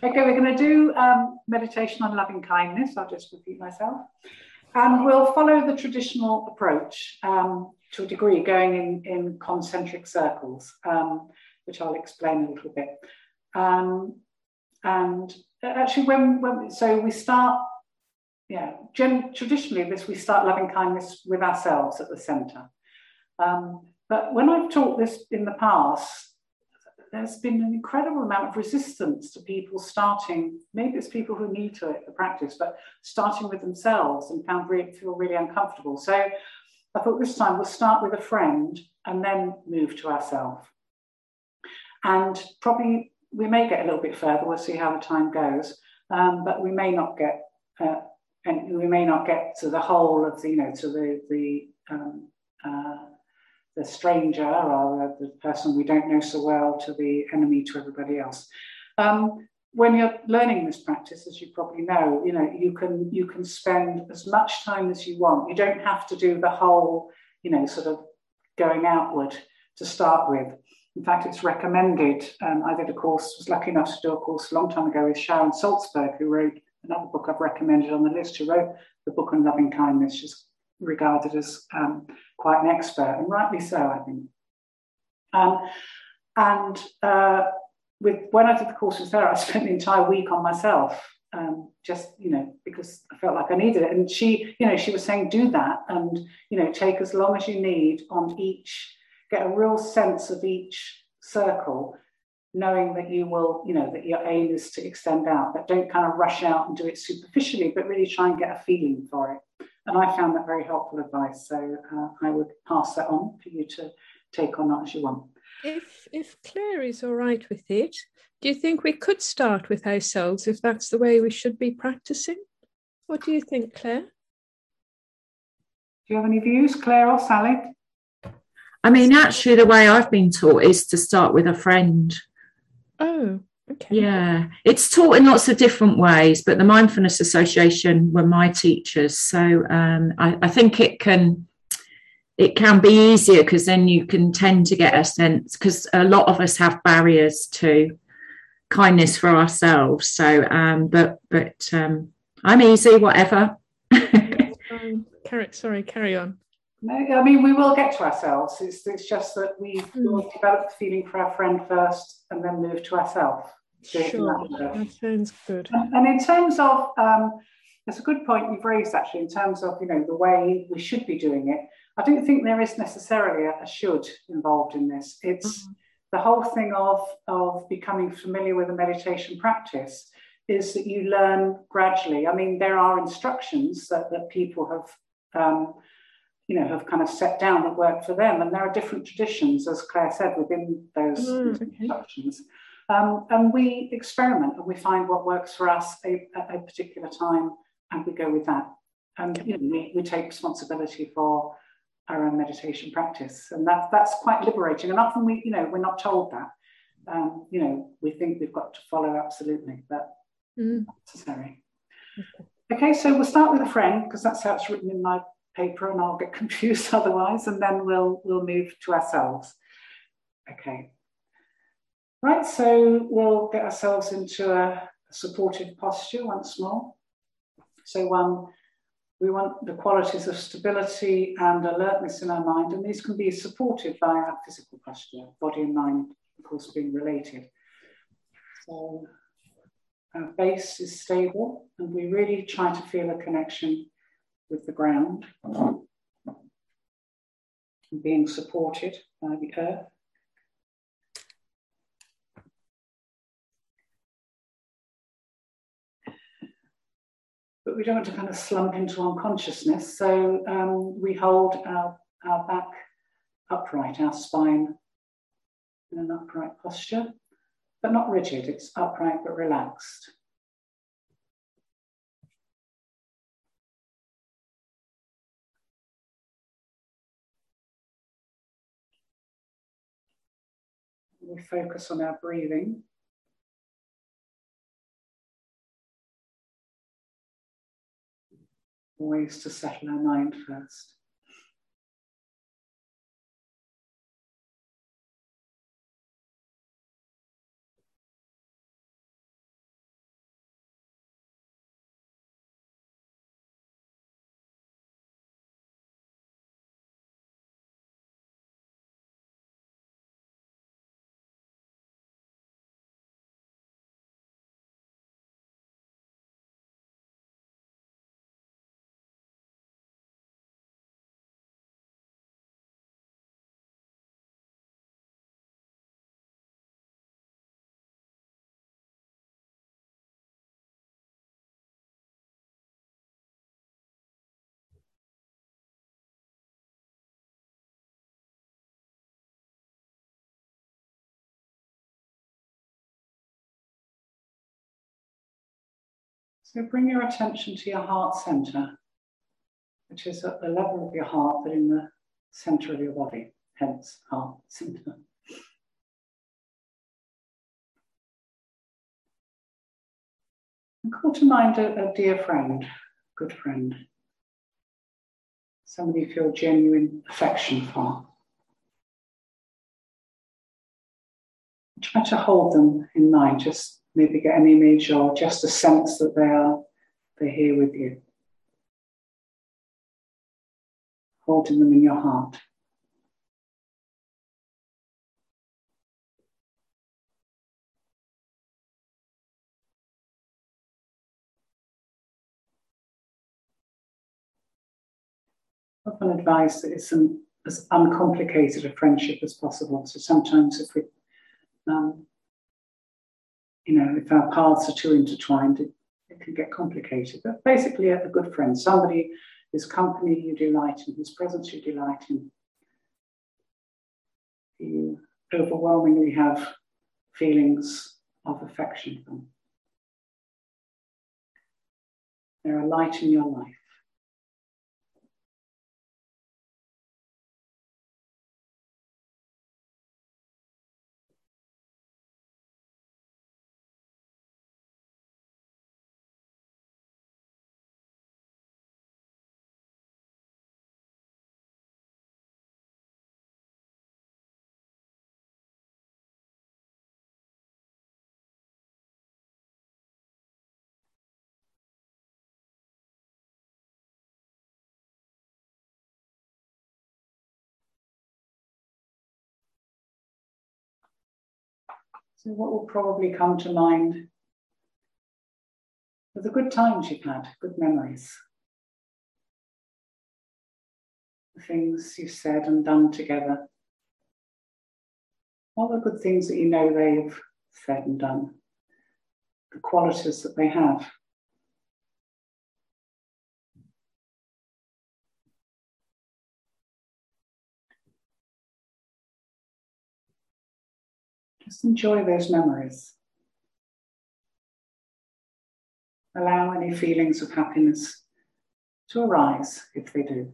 Okay, we're going to do meditation on loving kindness. I'll just repeat myself. And we'll follow the traditional approach to a degree, going in concentric circles, which I'll explain a little bit. And actually, so we start, traditionally we start loving kindness with ourselves at the centre. But when I've taught this in the past, there's been an incredible amount of resistance to people starting, maybe it's people who are new to it, the practice, but starting with themselves and feel really uncomfortable. So I thought this time we'll start with a friend and then move to ourselves. And probably we may get a little bit further, we'll see how the time goes, but we may not get to the whole of the stranger or the person we don't know so well, to the enemy, to everybody else. When you're learning this practice, as you probably know, you can spend as much time as you want. You don't have to do the whole, sort of going outward to start with. In fact, it's recommended. I did a course, was lucky enough to do a course a long time ago with Sharon Salzberg, who wrote another book I've recommended on the list. She wrote the book on loving kindness. She's regarded as quite an expert, and rightly so, I think. When I did the course with her, I spent the entire week on myself, just because I felt like I needed it. And she was saying, do that, and take as long as you need on each, get a real sense of each circle, knowing that you will, that your aim is to extend out, but don't kind of rush out and do it superficially, but really try and get a feeling for it. And I found that very helpful advice. So I would pass that on for you to take or not as you want. If Claire is all right with it, do you think we could start with ourselves if that's the way we should be practicing? What do you think, Claire? Do you have any views, Claire or Sally? I mean, actually, the way I've been taught is to start with a friend. Oh, okay. Yeah, it's taught in lots of different ways, but the Mindfulness Association were my teachers. So I think it can be easier, because then you can tend to get a sense, because a lot of us have barriers to kindness for ourselves. So, but I'm easy, whatever. Sorry, carry on. No, I mean, we will get to ourselves. It's just that we will develop the feeling for our friend first and then move to ourselves. Sure, that sounds good. And in terms of, it's a good point you've raised, actually, in terms of, the way we should be doing it. I don't think there is necessarily a should involved in this. It's the whole thing of becoming familiar with a meditation practice is that you learn gradually. I mean, there are instructions that people have kind of set down that work for them. And there are different traditions, as Claire said, within those instructions. And we experiment and we find what works for us at a particular time, and we go with that. And we take responsibility for our own meditation practice, and that's quite liberating. And often we're not told that. We think we've got to follow absolutely, but not necessary. Okay, so we'll start with a friend, because that's how it's written in my paper, and I'll get confused otherwise, and then we'll move to ourselves. Okay. Right, so we'll get ourselves into a supported posture once more. So we want the qualities of stability and alertness in our mind, and these can be supported by our physical posture, body and mind, of course, being related. So our base is stable, and we really try to feel a connection with the ground, and being supported by the earth. But we don't want to kind of slump into unconsciousness, so we hold our back upright, our spine in an upright posture, but not rigid. It's upright but relaxed. We focus on our breathing. Always to settle our mind first. So bring your attention to your heart center, which is at the level of your heart, but in the center of your body, hence heart center. And call to mind a dear friend, good friend, somebody you feel genuine affection for. Try to hold them in mind, just maybe get an image or just a sense that they're here with you. Holding them in your heart. I often advise that it's as uncomplicated a friendship as possible. So sometimes if we, if our paths are too intertwined, it can get complicated. But basically, a good friend, somebody whose company you delight in, whose presence you delight in, you overwhelmingly have feelings of affection from. They're a light in your life. So what will probably come to mind are the good times you've had, good memories. The things you've said and done together. All the good things that you know they've said and done. The qualities that they have. Just enjoy those memories. Allow any feelings of happiness to arise if they do.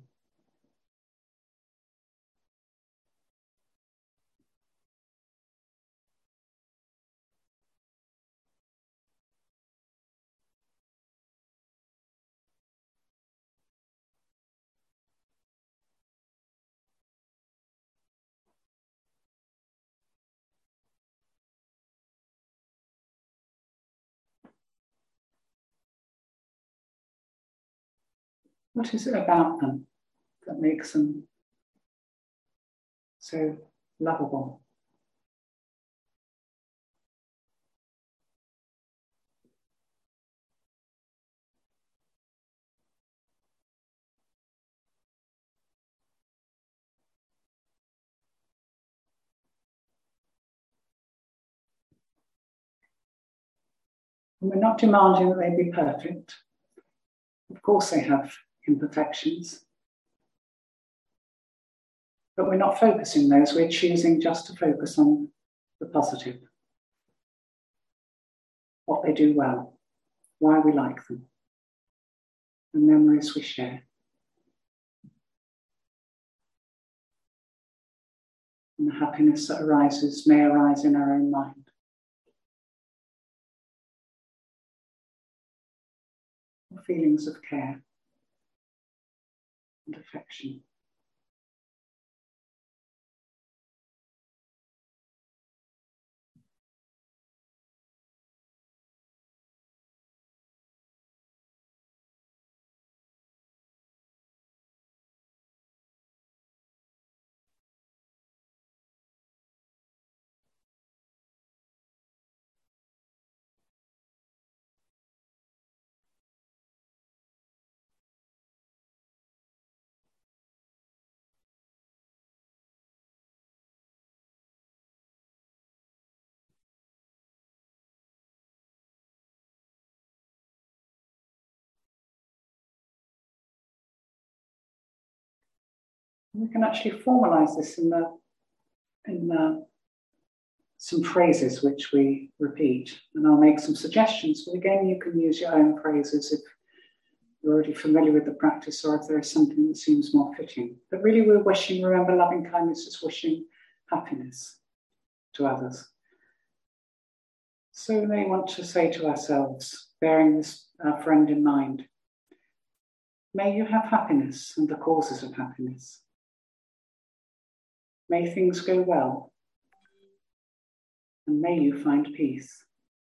What is it about them that makes them so lovable? And we're not demanding that they be perfect. Of course they have imperfections. But we're not focusing those, we're choosing just to focus on the positive. What they do well, why we like them, the memories we share. And the happiness that arises may arise in our own mind. Feelings of care and affection. We can actually formalize this in the some phrases which we repeat, and I'll make some suggestions, but again, you can use your own phrases if you're already familiar with the practice or if there is something that seems more fitting. But really, we're wishing, remember, loving kindness is wishing happiness to others. So we may want to say to ourselves, bearing this friend in mind, may you have happiness and the causes of happiness. May things go well, and may you find peace.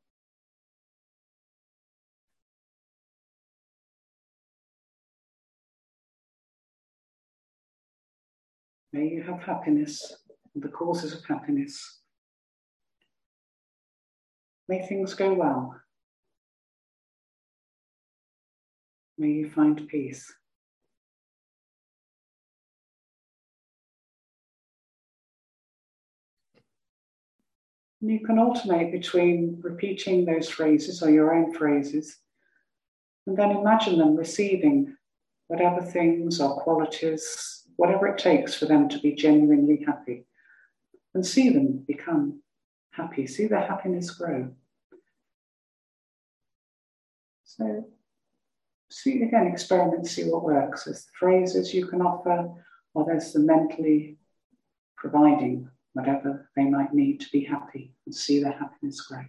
May you have happiness and the causes of happiness. May things go well. May you find peace. And you can alternate between repeating those phrases or your own phrases, and then imagine them receiving whatever things or qualities, whatever it takes for them to be genuinely happy, and see them become happy, see their happiness grow. So see again, experiment, see what works. There's the phrases you can offer, or there's the mentally providing whatever they might need to be happy and see their happiness grow.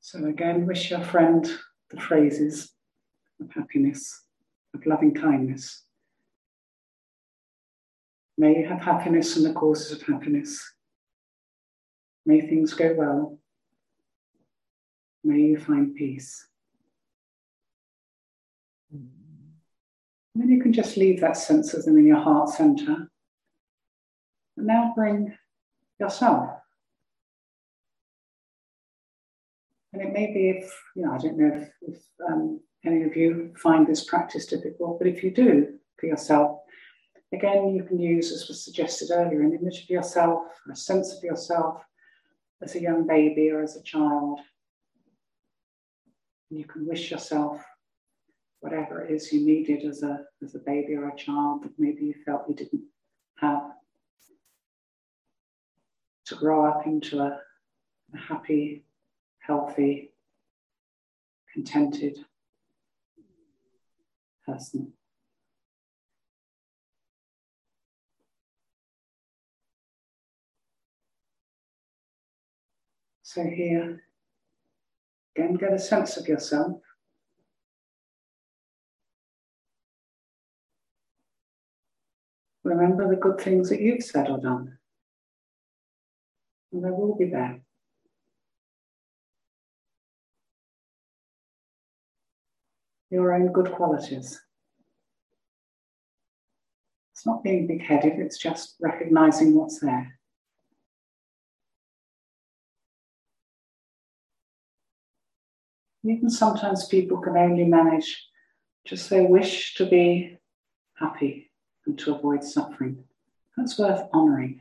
So again, wish your friend the phrases of happiness, of loving kindness. May you have happiness and the causes of happiness. May things go well. May you find peace. And then you can just leave that sense of them in your heart center. And now bring yourself. And it may be if, I don't know if any of you find this practice difficult, but if you do for yourself, again, you can use, as was suggested earlier, an image of yourself, a sense of yourself as a young baby or as a child. And you can wish yourself whatever it is you needed as a baby or a child that maybe you felt you didn't have, to grow up into a happy, healthy, contented person. So here, again, get a sense of yourself. Remember the good things that you've said or done. And they will be there. Your own good qualities. It's not being big-headed, it's just recognizing what's there. Even sometimes people can only manage just their wish to be happy and to avoid suffering. That's worth honouring.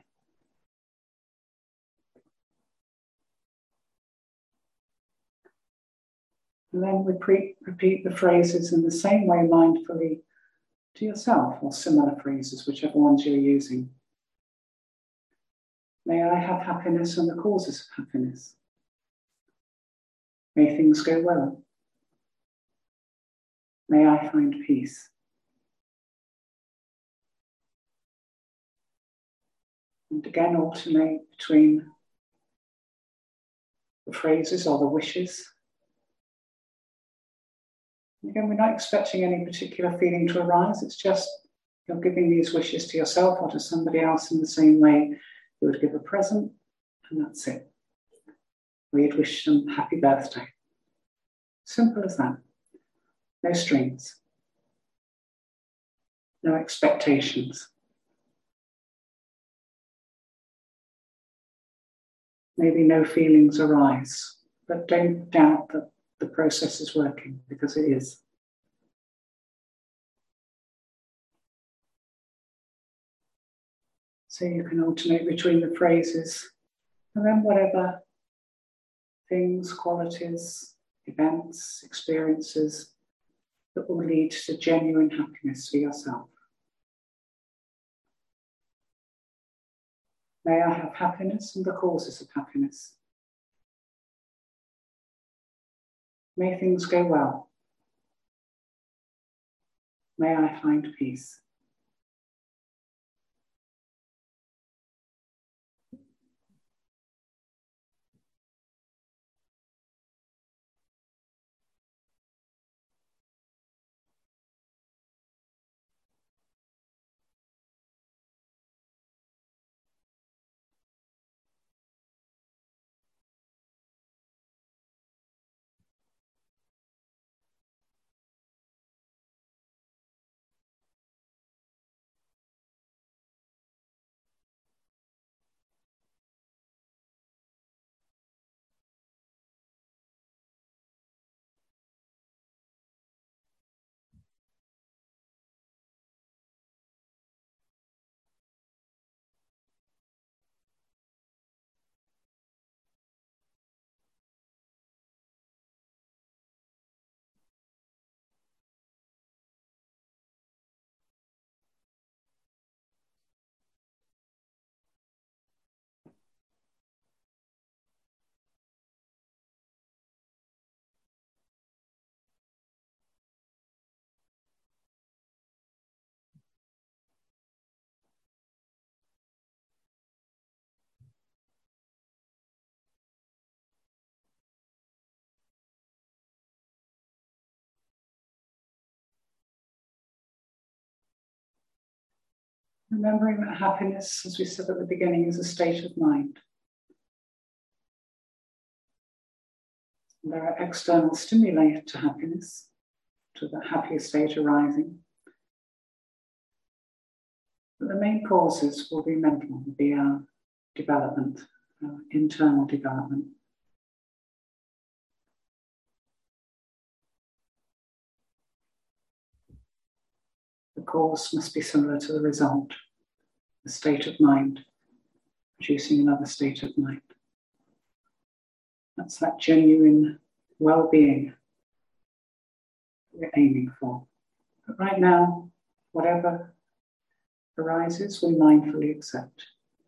And then repeat the phrases in the same way mindfully to yourself, or similar phrases, whichever ones you're using. May I have happiness and the causes of happiness. May things go well. May I find peace. And again, alternate between the phrases or the wishes. And again, we're not expecting any particular feeling to arise. It's just you're giving these wishes to yourself or to somebody else in the same way you would give a present, and that's it. We'd wish them happy birthday. Simple as that. No strings. No expectations. Maybe no feelings arise, but don't doubt that the process is working, because it is. So you can alternate between the phrases, and then whatever things, qualities, events, experiences that will lead to genuine happiness for yourself. May I have happiness and the causes of happiness. May things go well. May I find peace. Remembering that happiness, as we said at the beginning, is a state of mind. There are external stimuli to happiness, to the happier state arising. But the main causes will be mental, will be our development, our internal development. The cause must be similar to the result, the state of mind, producing another state of mind. That's that genuine well-being we're aiming for. But right now, whatever arises, we mindfully accept.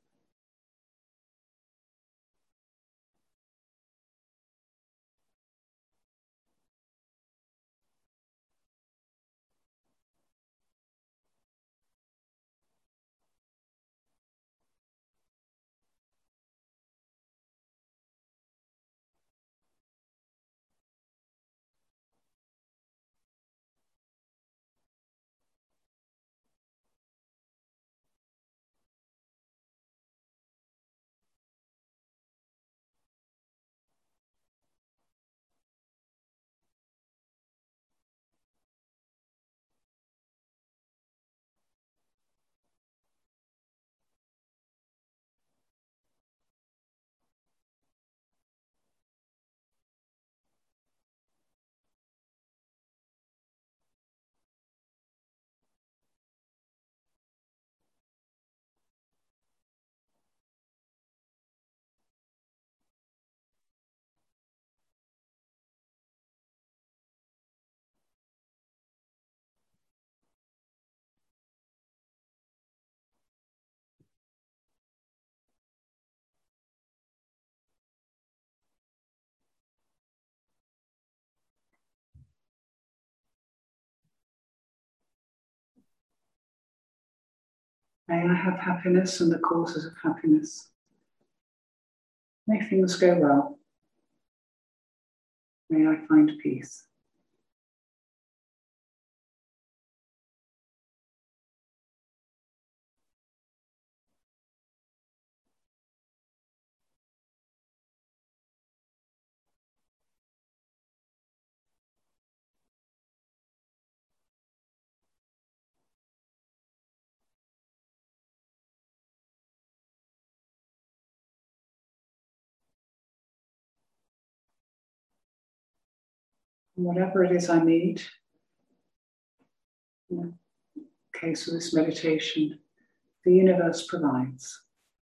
May I have happiness and the causes of happiness. May things go well. May I find peace. And whatever it is I need, in the case of this meditation, the universe provides.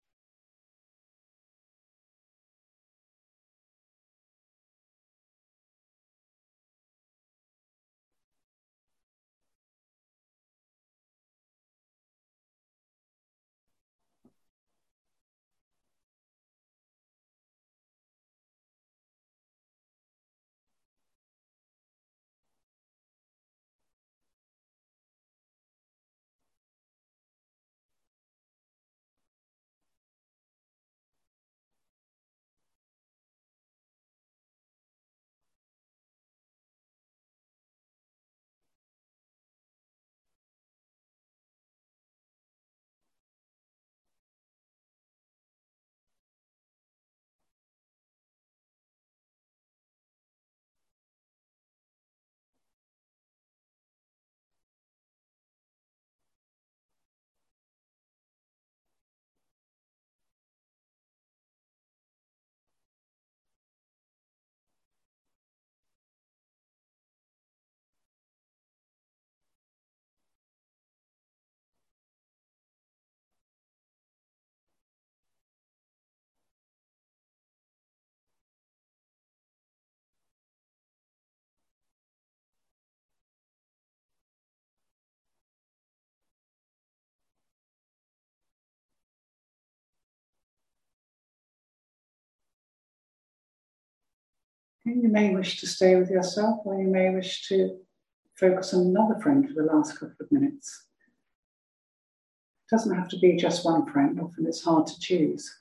You may wish to stay with yourself, or you may wish to focus on another friend for the last couple of minutes. It doesn't have to be just one friend, often it's hard to choose.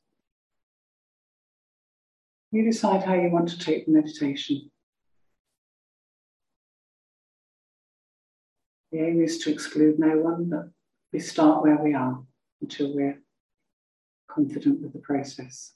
You decide how you want to take the meditation. The aim is to exclude no one, but we start where we are until we're confident with the process.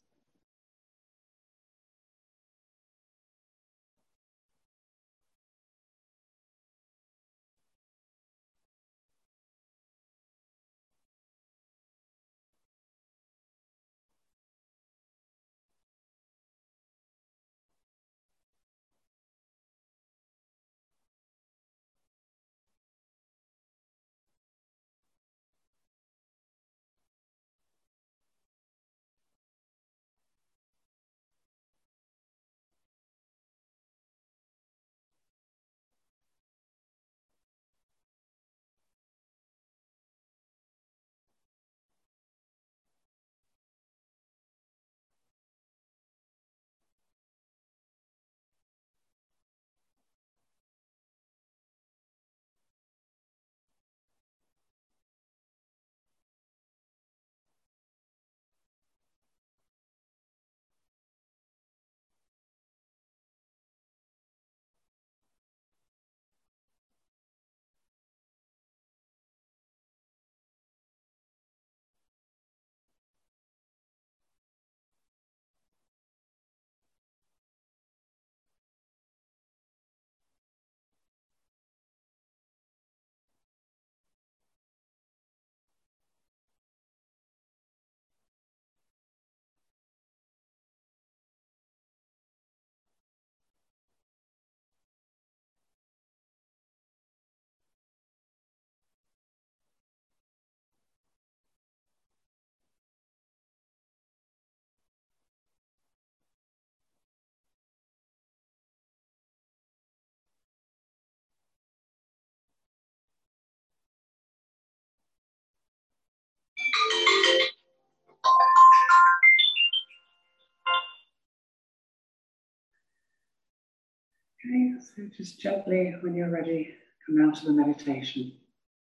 Okay, so just gently, when you're ready, come out of the meditation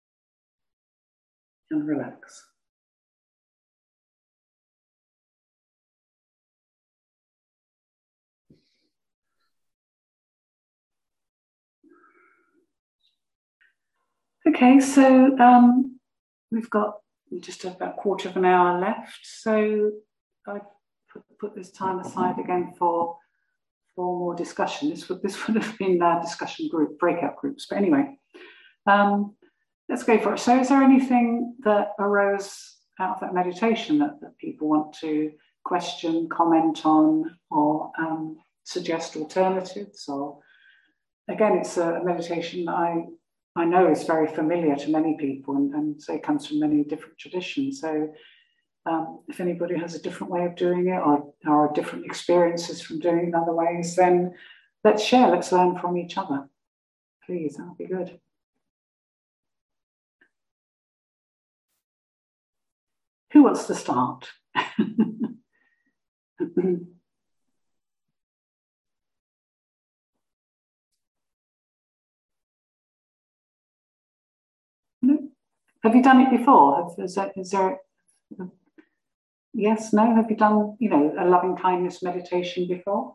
and relax. Okay, so we've got just about a quarter of an hour left. So I put this time aside again for more discussion. This would have been discussion group, breakout groups. But anyway, let's go for it. So is there anything that arose out of that meditation that people want to question, comment on, or suggest alternatives? Or again, it's a meditation that I know is very familiar to many people and so it comes from many different traditions. So if anybody has a different way of doing it or different experiences from doing it in other ways, then let's share, let's learn from each other. Please, that would be good. Who wants to start? Have you done it before? Is there yes, no? Have you done, a loving kindness meditation before?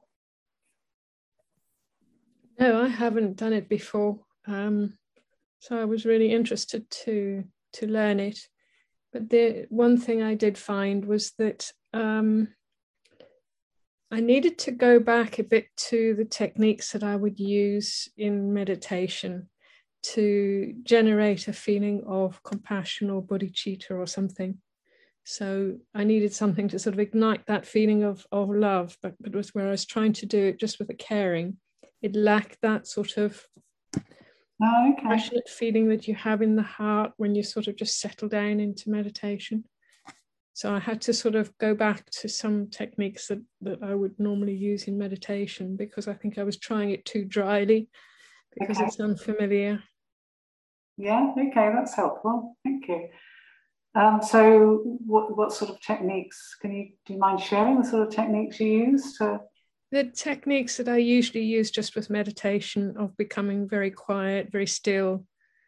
No, I haven't done it before. So I was really interested to learn it. But the one thing I did find was that I needed to go back a bit to the techniques that I would use in meditation to generate a feeling of compassion or bodhicitta or something. So I needed something to sort of ignite that feeling of love, but it was where I was trying to do it just with a caring. It lacked that sort of passionate feeling that you have in the heart when you sort of just settle down into meditation. So I had to sort of go back to some techniques that I would normally use in meditation because I think I was trying it too dryly because it's unfamiliar. Yeah, okay, that's helpful. Thank you. So what sort of techniques, do you mind sharing the sort of techniques you use to? The techniques that I usually use just with meditation of becoming very quiet, very still,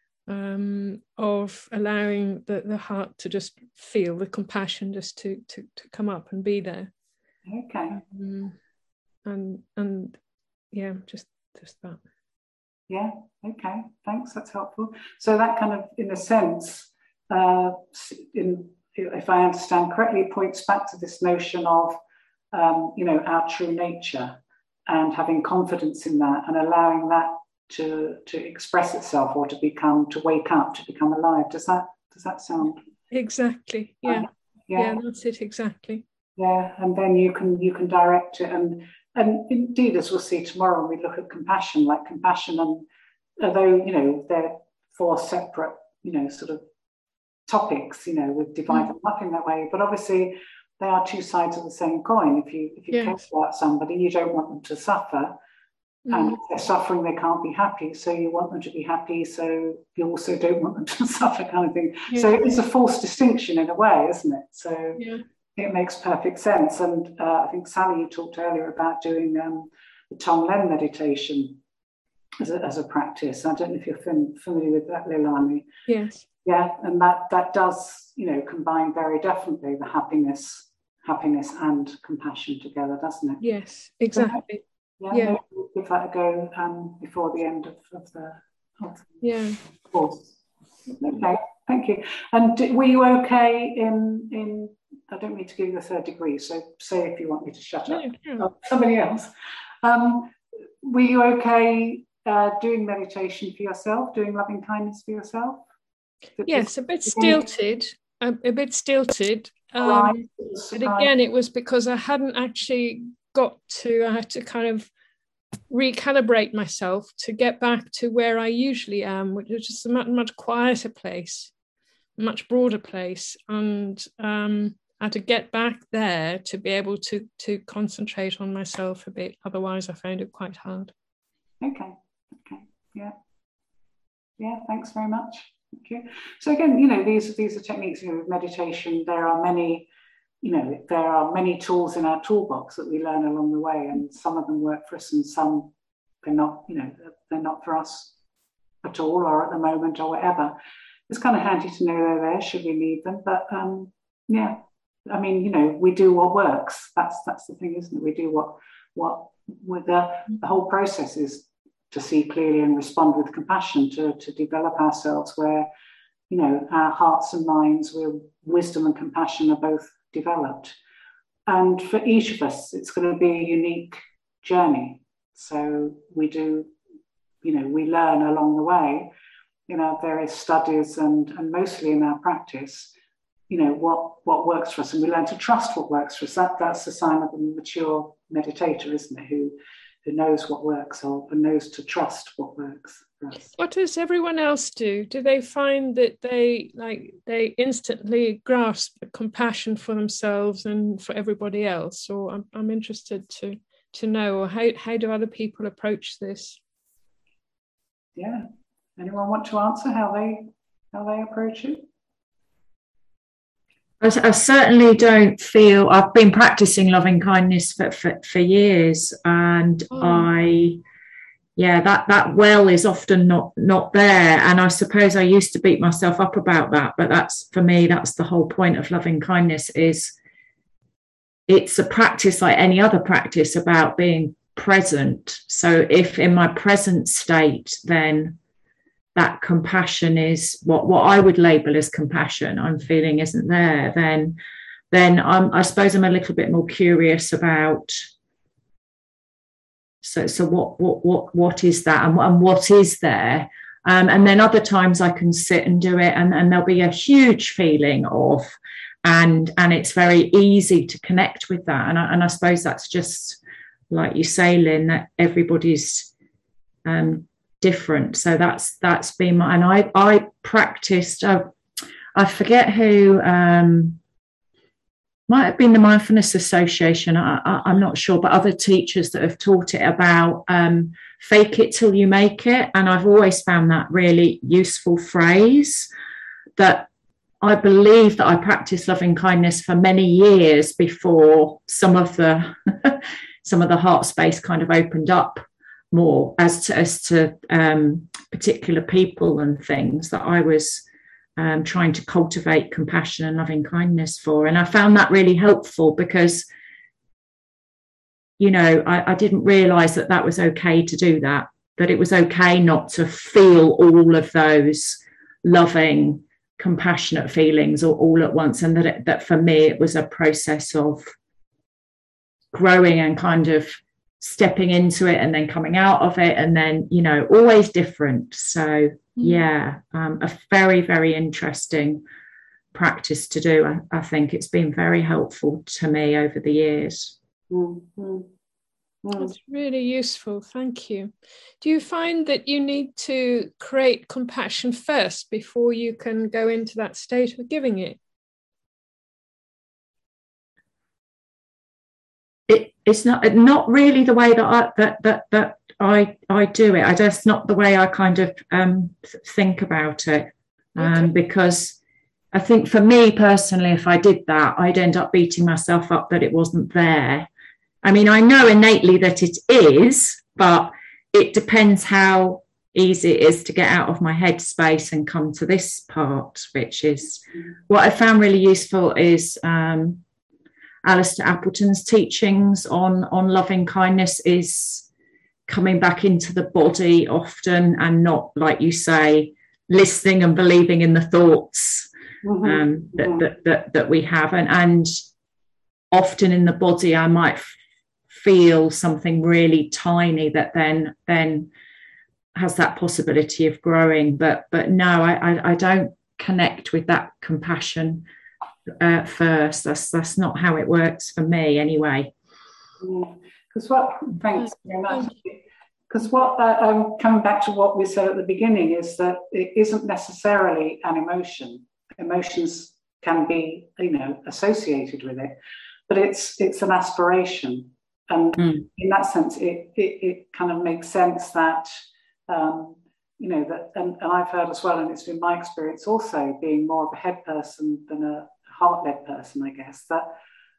of allowing the heart to just feel the compassion just to come up and be there. Okay. And yeah, just that. Yeah, okay, thanks, that's helpful. So that kind of, in a sense, if I understand correctly, it points back to this notion of, our true nature and having confidence in that and allowing that to express itself or to wake up, to become alive. Does that sound? Exactly. Yeah. Yeah, that's it exactly. Yeah, and then you can direct it, and indeed, as we'll see tomorrow when we look at compassion, and although they're four separate sort of topics, with dividing them up in that way, but obviously they are two sides of the same coin. If you care about somebody, you don't want them to suffer. And if they're suffering, they can't be happy. So you want them to be happy. So you also don't want them to suffer, kind of thing. Yeah. So it's a false distinction in a way, isn't it? So it makes perfect sense. And I think, Sally, you talked earlier about doing the Tonglen meditation as a practice. I don't know if you're familiar with that, Leilani. Yes. Yeah, and that does, combine very definitely the happiness and compassion together, doesn't it? Yes, exactly. Yeah. We'll give that a go before the end of the course. Okay, thank you. And were you okay in I don't need to give you the third degree, so say if you want me to shut up. No. Somebody else. Were you okay doing meditation for yourself, doing loving kindness for yourself? Yes, a bit stilted. But again, it was because I hadn't actually I had to kind of recalibrate myself to get back to where I usually am, which is just a much quieter place, a much broader place, and I had to get back there to be able to concentrate on myself a bit. Otherwise, I found it quite hard. Okay, yeah, thanks very much. Thank you. So again, these are techniques. With meditation, there are many tools in our toolbox that we learn along the way, and some of them work for us, and some they're not for us at all, or at the moment, or whatever. It's kind of handy to know they're there should we need them. But we do what works. That's the thing, isn't it? We do what with the whole process is to see clearly and respond with compassion, to develop ourselves where our hearts and minds, where wisdom and compassion are both developed. And for each of us, it's going to be a unique journey. So we do, we learn along the way in our various studies and mostly in our practice, what works for us. And we learn to trust what works for us. That's the sign of a mature meditator, isn't it? Who knows what works or knows to trust what works for us. What does everyone else do? Do they find that they instantly grasp the compassion for themselves and for everybody else? Or I'm interested to know, or how do other people approach this? Yeah. Anyone want to answer how they approach it? I certainly don't feel. I've been practicing loving kindness for years, and that well is often not there. And I suppose I used to beat myself up about that, but that's the whole point of loving kindness. Is it's a practice like any other practice about being present. So if in my present state, then that compassion is what I would label as compassion I'm feeling isn't there, then I suppose I'm a little bit more curious about so what is that and what is there, and then other times I can sit and do it and there'll be a huge feeling of and it's very easy to connect with that, and I suppose that's just like you say, Lynn, that everybody's different. So that's been my, and I practiced, I forget who, might have been the Mindfulness Association, I'm not sure, but other teachers that have taught it about fake it till you make it. And I've always found that really useful phrase, that I believe that I practiced loving kindness for many years before some of the heart space kind of opened up more as to particular people and things that I was trying to cultivate compassion and loving kindness for. And I found that really helpful because, I didn't realise that was okay to do that it was okay not to feel all of those loving compassionate feelings all at once, and that for me it was a process of growing and kind of stepping into it and then coming out of it, and then, you know, always different. So yeah, a very, very interesting practice to do. I think it's been very helpful to me over the years. That's really useful, thank you. Do you find that you need to create compassion first before you can go into that state of giving it? It's not really the way that I do it. That's not the way I kind of think about it, because I think for me personally, if I did that, I'd end up beating myself up that it wasn't there. I mean, I know innately that it is, but it depends how easy it is to get out of my head space and come to this part, which is what I found really useful is Alistair Appleton's teachings on loving kindness is coming back into the body often, and not, like you say, listening and believing in the thoughts that we have. And often in the body, I might feel something really tiny that then has that possibility of growing. But no, I don't connect with that compassion first. That's not how it works for me anyway. Because thanks very much. Because what coming back to what we said at the beginning is that it isn't necessarily an emotion. Emotions can be, you know, associated with it, but it's an aspiration, and in that sense, it kind of makes sense that you know, that, and I've heard as well, and it's been my experience also, being more of a head person than a heart-led person, I guess, that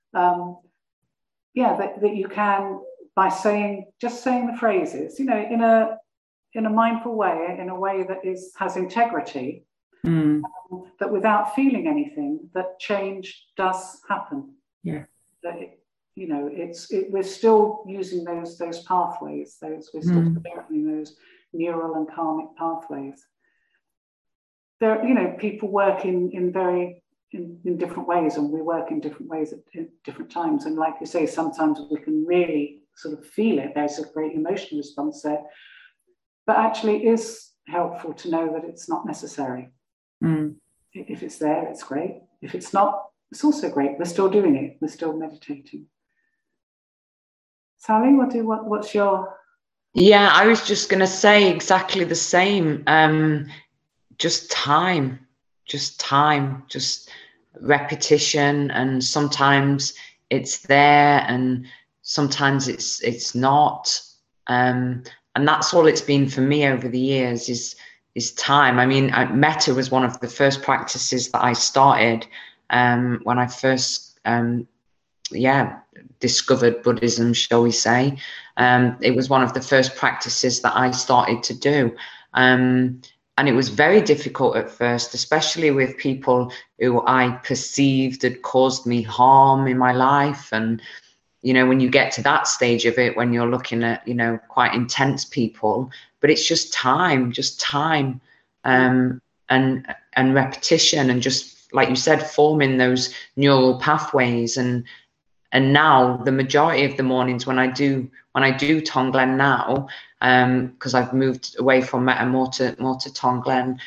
that you can, by just saying the phrases, you know, in a mindful way, in a way that has integrity, that without feeling anything, that change does happen. Yeah. That you know, we're still using those pathways. We're still developing those neural and karmic pathways. There, you know, people work in different ways, and we work in different ways at different times. And like you say, sometimes we can really sort of feel it. There's a great emotional response there, but actually it is helpful to know that it's not necessary. If it's there, it's great. If it's not, it's also great. We're still doing it. We're still meditating. Sally, what's your... Yeah, I was just going to say exactly the same. Just time, just repetition, and sometimes it's there and sometimes it's not. And that's all it's been for me over the years is time. I mean, metta was one of the first practices that I started when I first discovered Buddhism, shall we say. It was one of the first practices that I started to do. And it was very difficult at first, especially with people who I perceived had caused me harm in my life. And, you know, when you get to that stage of it, when you're looking at, you know, quite intense people, but it's just time and repetition, and just, like you said, forming those neural pathways. And now the majority of the mornings when I do Tonglen now, because I've moved away from metta more to Tonglen,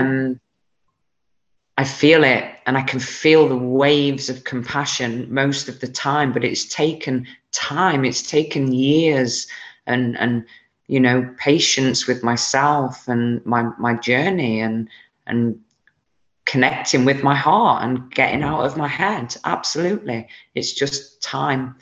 I feel it, and I can feel the waves of compassion most of the time. But it's taken time. It's taken years, and you know, patience with myself and my journey, and connecting with my heart and getting out of my head. Absolutely. It's just time.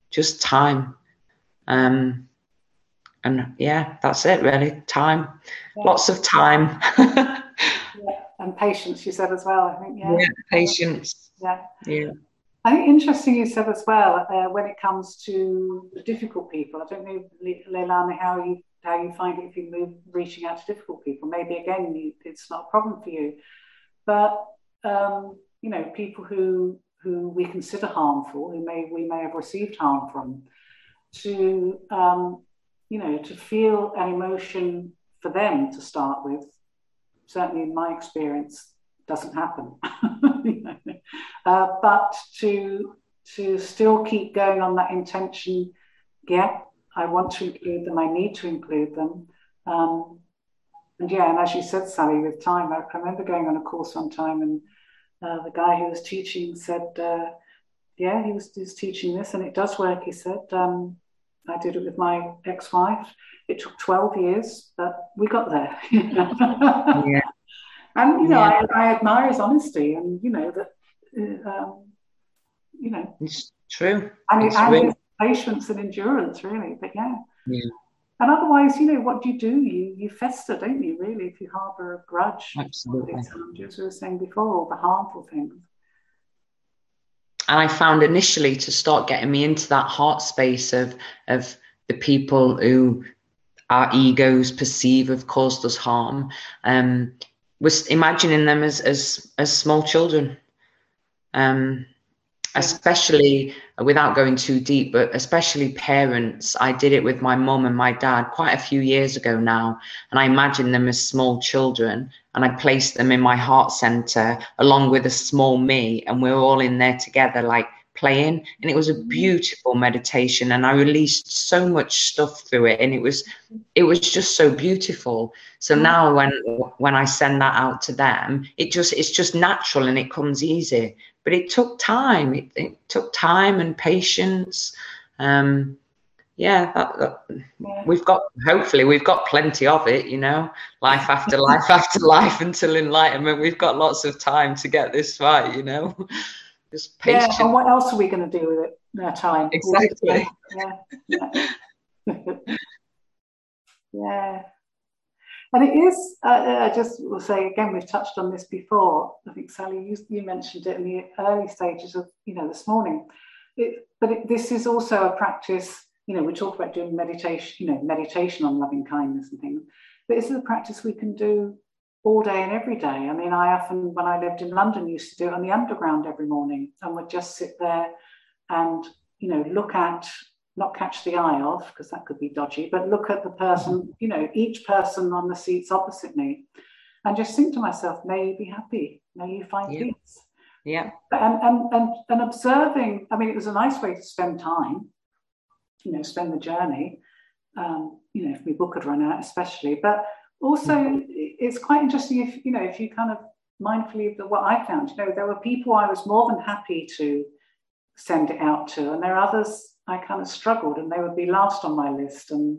And yeah, that's it really. Time. Lots of time. And patience, you said as well, I think. Yeah, patience. Yeah. I think interesting you said as well, when it comes to the difficult people. I don't know, Leilani, how you find it if you move reaching out to difficult people. Maybe again, it's not a problem for you. But you know, people who we consider harmful, we may have received harm from, to you know, to feel an emotion for them to start with. Certainly, in my experience, doesn't happen. But to still keep going on that intention, yeah, I want to include them, I need to include them. And as you said, Sally, with time, I remember going on a course one time, and the guy who was teaching said, he was teaching this, and it does work, he said. I did it with my ex-wife. It took 12 years, but we got there. Yeah. And, I admire his honesty, and, that, It's true. And it's his patience and endurance, really. But yeah. And otherwise, what do? You fester, don't you, really, if you harbour a grudge. Absolutely. As we were saying before, all the harmful things. And I found initially, to start getting me into that heart space of the people who our egos perceive have caused us harm, was imagining them as small children. Especially, without going too deep, but especially parents. I did it with my mum and my dad quite a few years ago now, and I imagined them as small children, and I placed them in my heart center along with a small me, and we're all in there together, like playing. And it was a beautiful meditation, and I released so much stuff through it, and it was just so beautiful. So now when I send that out to them, it's just natural and it comes easy. But it took time. It took time and patience. Hopefully we've got plenty of it, life after life after life until enlightenment. We've got lots of time to get this right, Just patience. Yeah, and what else are we going to do with it? No time. Exactly. Yeah. And it is, I just will say again, we've touched on this before. I think, Sally, you mentioned it in the early stages of, this morning. This is also a practice, we talk about doing meditation, meditation on loving kindness and things. But this is a practice we can do all day and every day. I mean, I often, when I lived in London, used to do it on the Underground every morning, and would just sit there and, look at, not catch the eye of, because that could be dodgy, but look at the person, each person on the seats opposite me, and just think to myself, may you be happy, may you find peace. Yeah. And observing, I mean, it was a nice way to spend time, spend the journey, if my book had run out especially, but also it's quite interesting if you kind of mindfully, what I found, there were people I was more than happy to send it out to, and there are others I kind of struggled, and they would be last on my list. And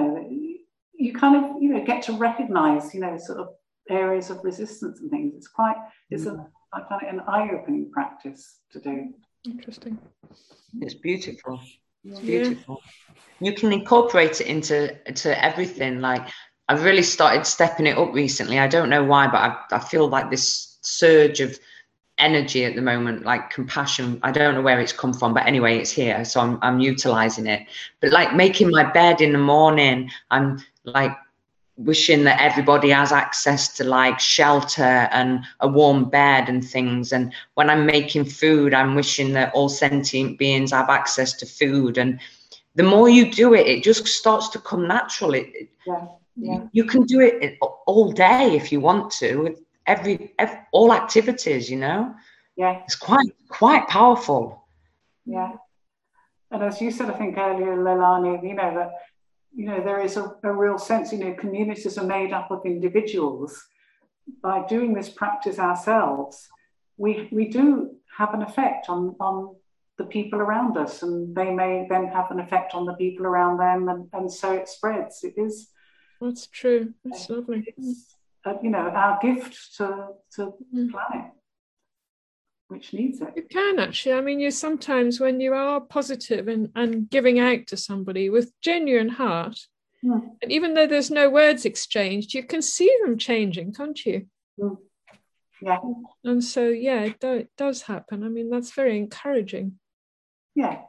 you kind of get to recognize sort of areas of resistance and things. It's quite I find it an eye-opening practice to do. Interesting. It's beautiful. It's beautiful. You can incorporate it into everything. Like, I've really started stepping it up recently. I don't know why, but I feel like this surge of energy at the moment, like compassion. I don't know where it's come from, but anyway, it's here, so I'm utilizing it. But like making my bed in the morning, I'm like wishing that everybody has access to like shelter and a warm bed and things. And when I'm making food, I'm wishing that all sentient beings have access to food. And the more you do it, it just starts to come natural. You can do it all day if you want to, with every all activities, it's quite powerful. And as you said, I think earlier, Leilani, that there is a real sense, communities are made up of individuals. By doing this practice ourselves, we do have an effect on the people around us, and they may then have an effect on the people around them, and so it spreads. It is. That's true. It's lovely. It's, our gift to the planet, which needs it. You can actually. I mean, you sometimes, when you are positive and giving out to somebody with genuine heart, and even though there's no words exchanged, you can see them changing, can't you? Yeah. And so, it does happen. I mean, that's very encouraging. Yeah.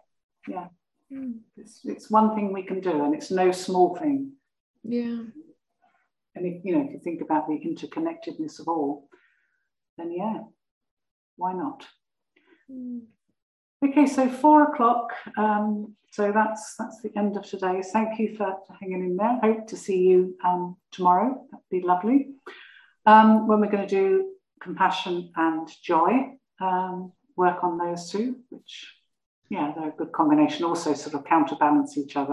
It's one thing we can do, and it's no small thing. Yeah. And if you think about the interconnectedness of all, then why not? Okay, so 4:00. So that's the end of today. Thank you for hanging in there. Hope to see you tomorrow. That'd be lovely. When we're going to do compassion and joy, work on those two, which, yeah, they're a good combination, also sort of counterbalance each other.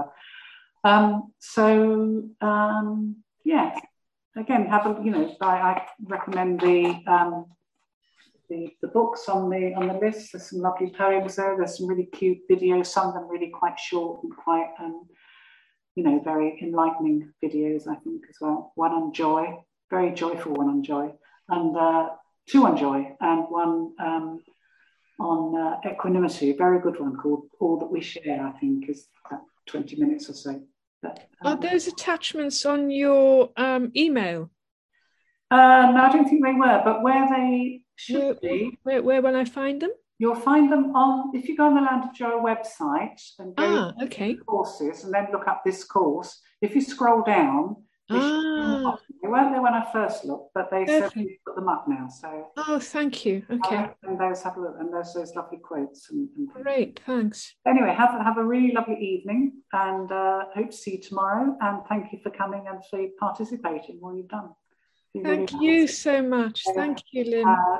Yeah, again, have a, you know, I recommend the books on the list. There's some lovely poems there. There's some really cute videos, some of them really quite short and quite, you know, very enlightening videos, I think, as well. One on joy, very joyful one on joy, and two on joy, and one on equanimity, a very good one called All That We Share, I think, is about 20 minutes or so. But, are those attachments on your email? No, I don't think they were, but where they should be. Where will I find them? You'll find them on, if you go on the Land of Joy website and go to courses and then look up this course, if you scroll down, they weren't there when I first looked, but they said we put them up now. So thank you. Okay. And those have a look, and those lovely quotes. And great, thanks. Anyway, have a really lovely evening, and hope to see you tomorrow. And thank you for coming and for participating in what you've done. Thank you so much. Thank you, Lynn.